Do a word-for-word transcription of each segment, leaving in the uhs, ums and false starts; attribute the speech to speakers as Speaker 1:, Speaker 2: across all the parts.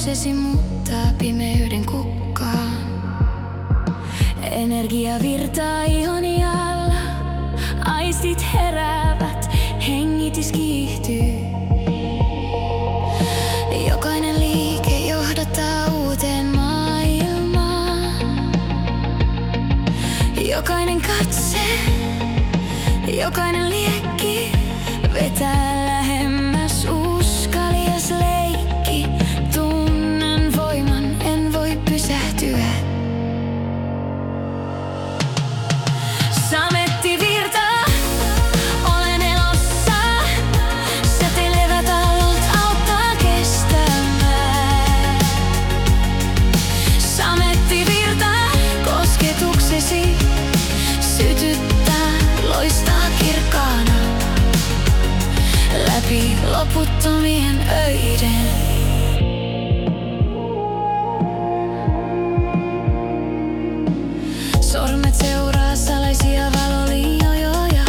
Speaker 1: kosketuksesi muuttaa pimeyden kukkaan. Energia virtaa ihoni alla, aistit heräävät, hengitys kiihtyy. Jokainen liike johdattaa uuteen maailmaan. Jokainen katse, jokainen liekki vetää lähemmäs uskalias leikki. Tunnen voiman, en voi pysähtyä. Sametti virtaa, olen elossa. Säteilevät aallot auttaa kestämään. Sametti virtaa, kosketuksesi sytyttää, loistaa kirkkaana läpi loputtomien öiden. Sormet seuraa salaisia valolinjoja.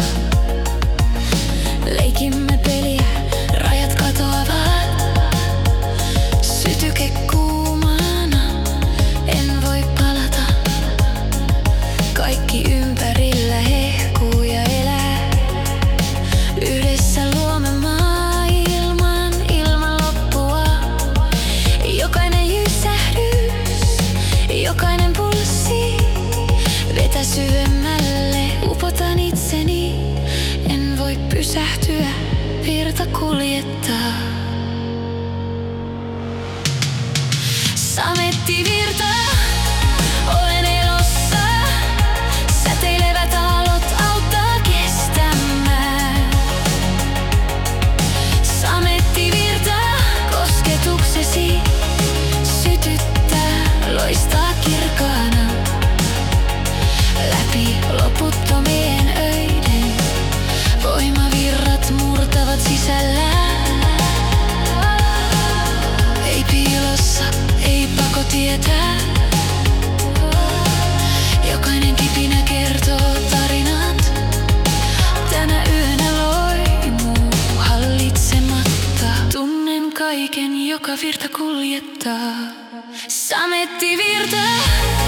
Speaker 1: Leikimme peliä, rajat katoavat. Sytyke kuumana, en voi palata. Kaikki ympärillä hehkuu ja elää. Yhdessä luomme maailman ilman loppua. Jokainen jysähdys, jokainen pulssi vetä syvemmälle, upotan itseni. En voi pysähtyä, virta kuljettaa. Sametti virtaa, olen elossa. Säteilevät aallot auttaa kestämään. Sametti virtaa, kosketuksesi sytyttää, loistaa kirkkaana läpi loputtomien öiden. Voimavirrat murtavat sisällään. Ei piilossa, ei pakotietä. Jokainen kipinä kertoo tarinat. Tänä yönä loimuu hallitsematta. Tunnen kaiken, joka virta kuljettaa. Sametti virtaa.